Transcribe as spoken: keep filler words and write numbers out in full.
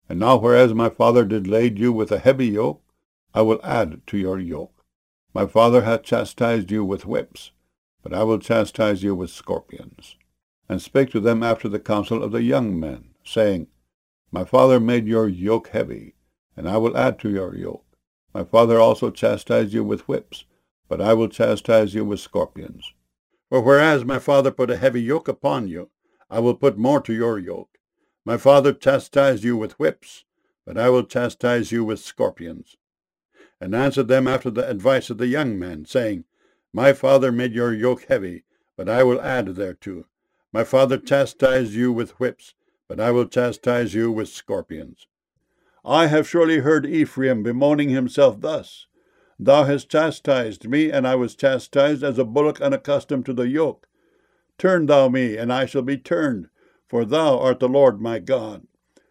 And now whereas my father did lade you with a heavy yoke, I will add to your yoke. My father hath chastised you with whips, but I will chastise you with scorpions. And spake to them after the counsel of the young men, saying, My father made your yoke heavy, and I will add to your yoke. My father also chastised you with whips, but I will chastise you with scorpions. For whereas my father put a heavy yoke upon you, I will put more to your yoke. My father chastised you with whips, but I will chastise you with scorpions. And answered them after the advice of the young men, saying, My father made your yoke heavy, but I will add thereto. My father chastised you with whips, but I will chastise you with scorpions. I have surely heard Ephraim bemoaning himself thus, Thou hast chastised me, and I was chastised as a bullock unaccustomed to the yoke. Turn thou me, and I shall be turned, for thou art the Lord my God.